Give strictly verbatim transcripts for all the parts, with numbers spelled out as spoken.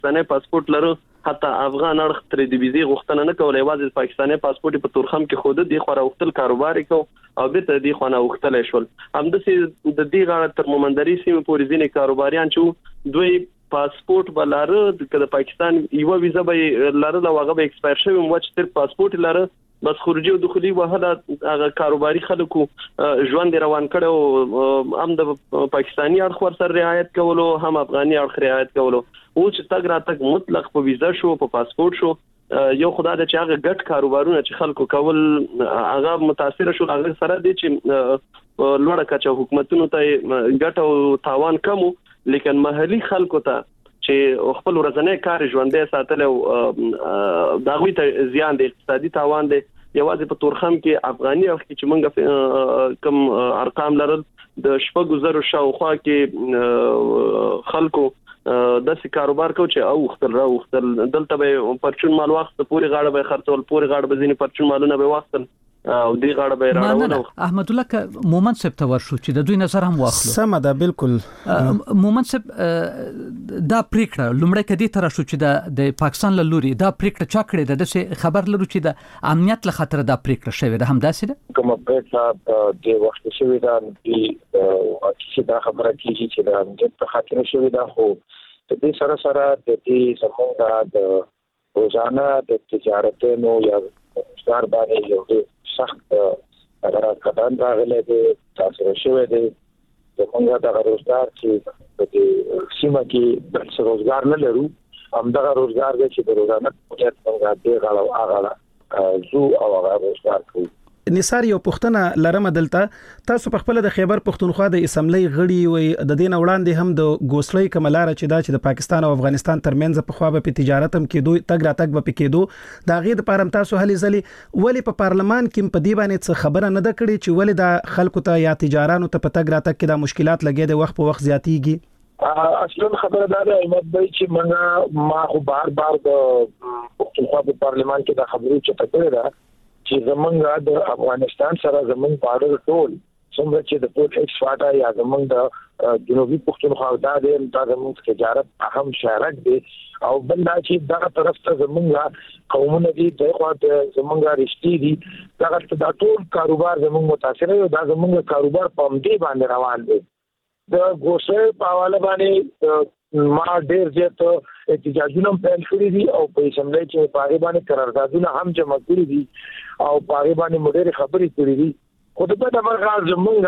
پاکستاني پاسپورت لرو حتی افغان اړخ تر د ویزې غوښتنه نه کوله، یوازې پاکستاني پاسپورت په تورخم کې خود دی خو راوختل کاروبار کو او به دی خو نه وختل شول. همداسې د دې غاړه تر مومندري سیمه پورې ځینې کاروباریان چې دوی پاسپورت بلاره د پاکستان یو ویزه به لاره دا هغه به ایکسپایر شوی مو چې تر پاسپورت لاره بس خروجي او دخولي وهله هغه کاروباري خلکو ژوند روان کړو، هم د پاکستاني اړخ ور سره رعایت کولو هم افغاني اړخ رعایت کولو. او چې تګ را تګ مطلق په ویزه شو په پاسپورت شو، یو خدای د چې هغه ګټ کاروبارونه چې خلکو کول هغه متاثر شو، هغه سره دي چې لوړه کچه حکومتونو ته ګټ او تاوان کمو، لیکن محلي خلکو ته چې خپل ورځنی کار ژوندې ساتل او داوی ته زیان دی، اقتصادي تاوان دی. یوازې په تورخم کې افغاني اړخ کې چې موږ کم ارقام لرل د شپږ زره شاوخوا کې خلکو داسې کاروبار کو چې او وختل را وختل دلته به پرچون مال وخت پوری غاړه به خرڅول، پوری غاړه به ځینې پرچون مالونه به وختل او دی غاړه به راوړل. احمد الله ک مومن صاحب ته ورشو چې د دوی نظر هم واخلو. سم ده بالکل. مومن صاحب دا پریکړه لومړی کدي تر شو چې د پاکستان له لوري دا پریکړه چا کړې ده، د خبر لرو چې د امنیت له خاطر دا پریکړه شوې ده، هم داسې ده کوم پریکړه د وخت شوې ده د چې دا خبره کیږي چې د امنیت په خاطر شوې ده، خو د دې سره سره د دې زموږ د روزانه د تجارتونو یا ستار باندې یو سخت اگر قدم راغلی دی تاثیر شوی دی. زموږ د روزګار چې په سیمه کې د روزګار نه لرو، همدغه روزګار دی چې د روزانه پوهیت څنګه دی غاړه هغه زو او هغه روزګار کوي. نثار یو پښتنه لرم دلته تاسو په خپل د خیبر پښتونخوا د اسمبلی غړي وي، د دین وړاندې هم د ګوسلۍ کملاره چې دا چې د پاکستان او افغانستان ترمنځ په خوا به تجارت هم کېدو تګ را تګ به پکېدو دا غي د پارم تاسو هلي ځلي ولی په پارلمان کې په دی باندې څه خبره نه ده کړې چې ولی دا خلکو ته یا تجارانو ته په تګ را تګ کې دا مشکلات لګي د وخت په وخت زیاتېږي؟ اصلا خبره دا ده احمد بھائی چې موږ ما خو بار بار د پښتونخوا په پارلمان کې دا خبرې چې تکړه ده چې زمونږ د افغانستان سره زمونږ بارډر ټول څنګه چې د پورت ایکس واټا یا زمونږ د جنوبي پښتونخوا د دې د زمونږ تجارت اهم شارک دی او بل دا چې دا طرف ته زمونږ قومونه دي د خوا ته زمونږ رښتې دي دا د ټول کاروبار زمونږ متاثر دی، دا زمونږ کاروبار په دې باندې روان دی. د ګوسلۍ په حواله باندې ما ډېر زیات احتجاجونه پیل کړی دي او په اسمبلی کې په اړه باندې قراردادونه هم جمع کړی دي او په اړه باندې مډېر خبرې کړې دي. خو د په دغه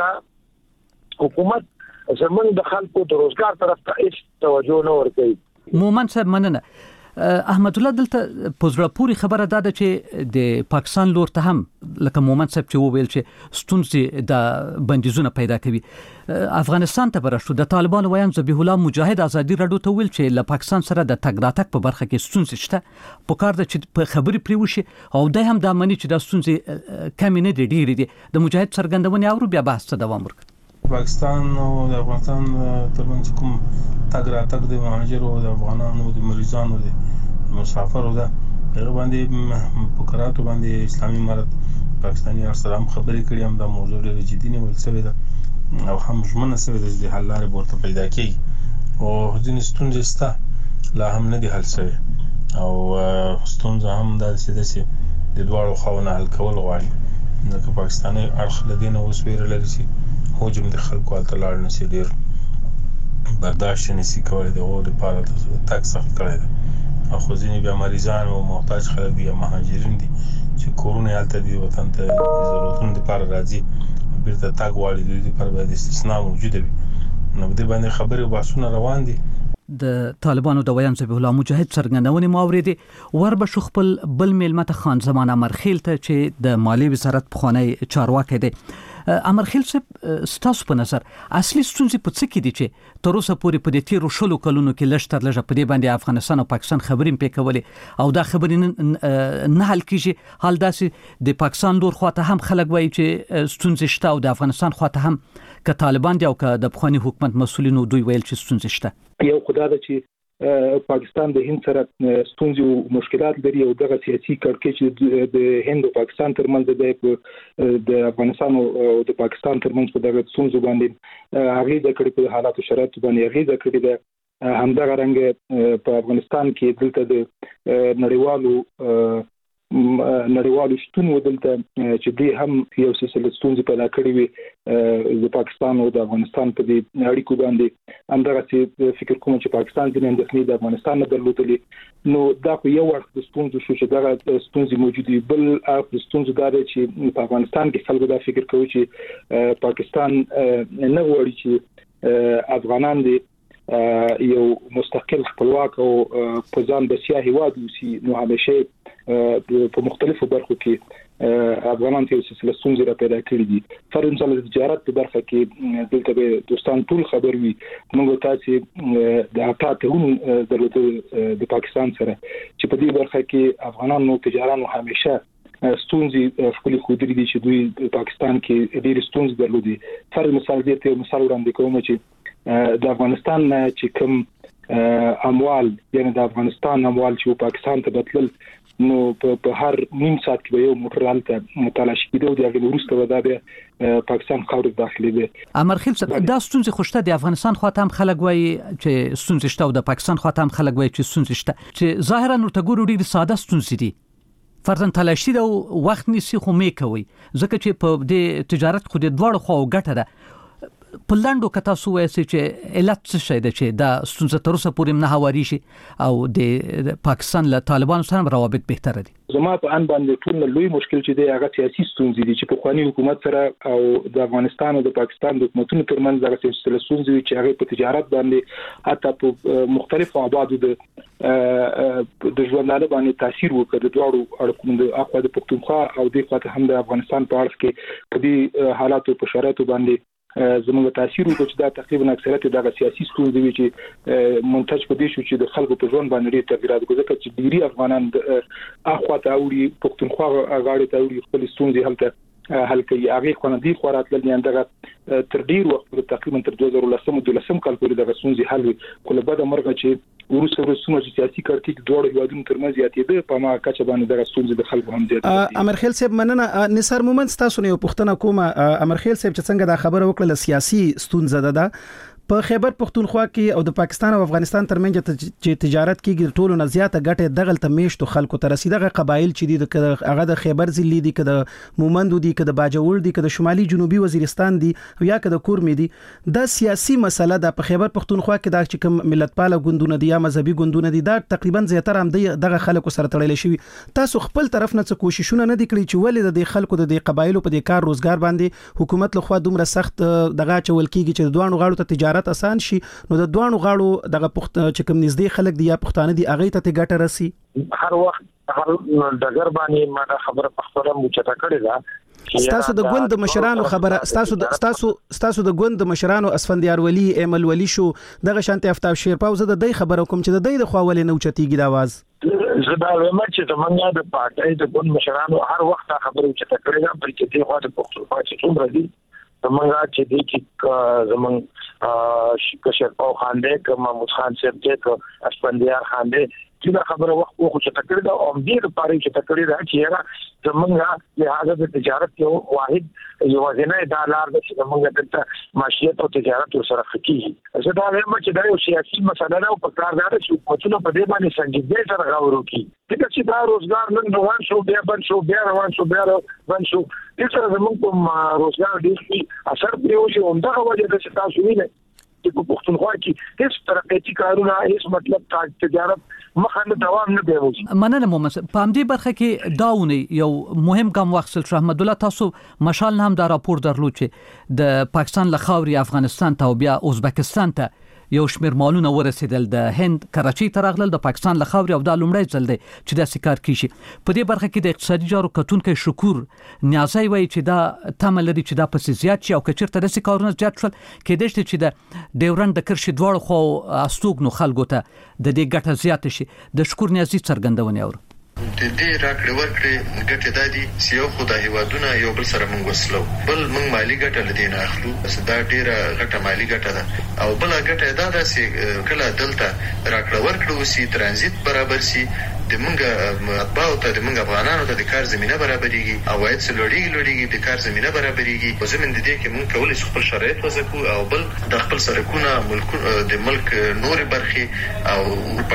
زمونږ حکومت زمونږ د خلکو د روزګار طرف ته هیڅ توجه نه ورکوي. مومن صاحب مننه. احمد الله دلته پوزړه پوری خبره ده چې د پاکستان لور ته هم لکه مومن صاحب چې وویل چې ستونزې د بندیزونه پیدا کوي. افغانستان ته برشتو د طالبان ویان ذبیح الله مجاهد ازادي راډیو ته ویل چې له پاکستان سره د تګ راتګ په برخه کې ستونزې شته، په کار ده چې په خبرې پرې وشي او د هم د منی چې د ستونزې کمی نه دي ډېرې دي. د مجاهد څرګندونه اورو بیا بحث ته دوام ورکړو. پاکستان او د افغانستان ترمنځ کوم تګ راتګ د مهاجرو او د افغانانو د مریضانو د مسافرو ده هغه باندې فقراتو باندې اسلامي امارت پاکستاني سره هم خبرې کړې، هم دا موضوع ډېره جدي نیول شوې ده او هم ژمنه شوې ده چې د حل لارې ورته پیدا کېږي او ځینې ستونزې شته لا هم نه دي حل شوې او ستونزه هم داسې ده چې د دواړو خواوو حل کول غواړي. لکه پاکستاني اړخ له دې نه اوس ویره لري چې حجم د خلکو هلته لاړ نه شي، ډېر برداشت نه شي کولی، د هغو دپاره تګ سخت کړی ده. خو ځینې بیا مریضان او محتاج خلک دي یا مهاجرین دي چې کورونه یې هلته دي وطن ته د ضرورتونو دپاره راځي بیرته تګ غواړي، د دوی دپاره باید استثنا موجوده وي. نو په دې باندې خبرې او بحثونه روان دي. د طالبانو د ویان ذبیح الله مجاهد څرګندونې مو اورېدې. وربشو خپل بل میلمه خان زمان امرخیل ته چې د مالیې وزارت پخوانی چارواکی دی. امرخیل صاحب ستاسو په نظر اصلي ستونزې په څه کې دي چې تر اوسه پورې په دې تیرو شلو کلونو کې لږ تر لږه په دې باندې افغانستان او پاکستان خبرې پې کولې او دا خبرې نه حل کېږي؟ حال داسې د پاکستان لور خواته هم خلک وایي چې ستونزې شته او د افغانستان خواته هم که طالبان دي او که د پخواني حکومت مسؤلینو دوی ویل چې ستونزې شته. یو خدای ده چې پاکستان د هند سره ستونزې او مشکلات لري او دغه سیاسي کړکېچ چې د هند او پاکستان ترمنځ د د افغانستان او د پاکستان ترمنځ په دغه ستونزو باندې هغه د کړي په حالاتو شرایطو باندې هغه د کړي د همدغه رنګ په افغانستان کې دلته د نړیوالو نړیوالو شتون ودلته چې دوی هم یو سلسله ستونزې پیدا کړې وي د پاکستان او د افغانستان په دې اړیکو باندې همدغه چې فکر کوم چې پاکستان د اندېښنې د افغانستان نه درلودلې نو دا خو یو وخت د ستونزو شو چې دغه ستونزې موجودې بل د ستونزو دا دی چې په افغانستان کې خلکو دا فکر کوي چې پاکستان نه غواړي چې افغانان دي یو مستقل خپلواک او په ځان بسیا هیواد وسی نو همیشه په مختلفو برخو کې افغانان ته سلسله ستونزې را پیدا کړې دي فرض مثلا د تجارت په برخه کې دلته به دوستان ټول خبر وي موږ تاسو د اټاته درلوده د پاکستان سره چې په دې برخه کې افغانانو تجارانو همیشه ستونزې خپل خودري دي چې دوی په پاکستان کې ډېر ستونزې درلودي فرض مثال دې ته مثال وړاندې کوم چې د افغانستان چې کوم اموال یعنی د افغانستان اموال چې پاکستان ته بدلل نو په هر نیم ساعت کې به یو موټر حالت تلاشي کېدو د هغه وروسته ودا به پاکستان خاور داخلي به امرخیل دا ستونزې خوشته د افغانستان خواته هم خلک وایي چې ستونزې شته او د پاکستان خواته هم خلک وایي چې ستونزې شته چې ظاهرا ورته ګورو ډېر ساده ستونزې دي فرضاً تلاشي دا وخت نیسي خو مې کوي ځکه چې په دې تجارت خو د دواړو خواو ګټه ده په لاندو کتا سو وایي چې علت څه شي ده چې دا ستونزه تر اوسه پورې نه هواري شي او د پاکستان له طالبانو سره روابط بهتره دي زما په ان باندې ټول لوی مشکل چې دی هغه سیاسي ستونزې دي چې په خواني حکومت سره او د افغانستان او د پاکستان د حکومتونو ترمنځ دغه سلسله ستونزې چې هغه په تجارت باندې حتی په مختلفو آبادو د د ژوندانه باندې تاثیر وکړ د دوړو اړخونو د اخوا د پښتونخوا او د خاطر هم د افغانستان په اړه کې په دې حالاتو په شرایطو باندې زموږ تاثیر وکړ چې دا تقریبا اکثریت دغه سیاسي ستونزې وي چې منتج په دې شو چې د خلکو په ژوند باندې ډېر تغیرات وکړي چې ډېری افغانان اخوا ته اوړي پښتونخوا غاړې ته اوړي خپل ستونزې هلته حل کوي هغه خو نه دي خو راتلل نه دغه تر ډیر وخت تقریبا تر دوه زره ولسم دولسم کال پورې دغه ستونزې حل وي خو له بده مرغه چې ورسره ورسره چې سیاسي کړکېچ دوه هیوادونو ترمنځ زیاتېده په ما کچه باندې دغه ستونزې د خلکو هم زیاتې امرخیل صاحب مننه نثار مومند تاسو نه پښتنه کومه امرخیل صاحب چې څنګه دا خبره وکړه سیاسي ستونزه ده په خیبر پختونخوا کې او د پاکستان او افغانستان ترمنځ چې تجارت کېږي ټولو نه زیاته ګټه دغل ته میشتو خلکو ته رسیدغه قبایل چې دي هغه د خیبر ضلع دي کده مومند دي کده باجوړ دي کده شمالي جنوبي وزیرستان دي یا کده کورمې دي دا سیاسي مسله ده په خیبر پختونخوا کې دا چې کوم ملتپاله ګوندونه دي یا مذهبي ګوندونه دي دا تقریبا زیاتره هم دغه خلکو سره تړل شي تاسو خپل طرف نه څه کوششونه نه دي کړی چې ولې د خلکو د قبایلو په دې کار روزګار باندې حکومت له خوا دومره سخت دغه چول کېږي چې دوه غاړو ته تجارت آسان شي نو د دوه غاړو دغه پخت چې کوم نږدې خلک دي یا پښتانه دي هغه ته ګټه راسي هر وخت هر دغه باندې ما خبره پخته مو چټه کړی دا ستاسو د ګوند مشرانو خبره ستاسو د ستاسو ستاسو د ګوند مشرانو اسفندیار ولی ایمل ولی شو دغه شانتي افتاب شیر پاوزه د دې خبره کوم چې د دې د خواولې نو چتیږي د आवाज زه دا وایم چې زمونږ د پارټۍ د ګوند مشرانو هر وخت خبره چټه کړی دا پر کې دی خو د پښتونخوا چې څومره دي زمونږ چې دی چې زمونږ کشرپاو خان دی که محمود خان صاحب دی که اسفندیار خان دی چې دا خبره وخت وخت چې تکړه دا او دې لپاره چې تکړه دا چې زمونږ لهدا د تجارت یو واحد یو ځنه د لار د زمونږ د معیشت او تجارت سره خکېږي زه دا وایم چې دا یو سیاسي مسله ده او په کار ده چې حکومتونه په دې باندې سنجیده سره غور وکړي چې چې دا روزګار نن روان شو بیا بند شو بیا روان شو بیا بند شو دې سره زمونږ په روزګار دې اثر پریوي همدغه وجه ده چې تاسو وینئ چې په پښتونخوا کې هیڅ ترقیتي کارونه هیڅ مطلب تجارت مخه دوام نه دی. مننه مومن په همدې برخه کې داونه یو مهم ګام واخیستل شو. احمد الله تاسو مشال هم دا راپور درلود چې د پاکستان له خاوري افغانستان ته او بیا ازبکستان ته یو شمیر مالونه ورسېدل د هند کراچۍ ته راغلل د پاکستان له خاوري او د لومړی ځل دی چې دا سکار کیشي. په دې برخه کې د اقتصادي جارو کتونکو شکور نیازی وایي چې دا تمه لري چې دا پس زیات شي او کچرته د سکارونه زیات شول کېدای شي چې د ډیورند د کرشي دواړو خو استوګنو خلکو ته د دې ګټه زیات شي. د شکور نیازی څرګندونه اورو د دې راکړې ورکړې ګټه د دې سیو خدای هیوادونه یو بل سره موږ وسلو بل موږ مالی ګټه لدین اخلو دا ډیره غټه مالی ګټه ده او بل ګټه دا ده چې کله دلته راکړې ورکړو سي ترانزیت برابر سي د منګه اتباو ته د منګه افغانانو ته د کار زمينه برابرېږي او وایي چې لوړیږي لوړیږي د کار زمينه برابرېږي او زمين د دې کې موږ کولای شو خپل شرایط وځو او بل د خپل سرکونه ملک د ملک نور برخي او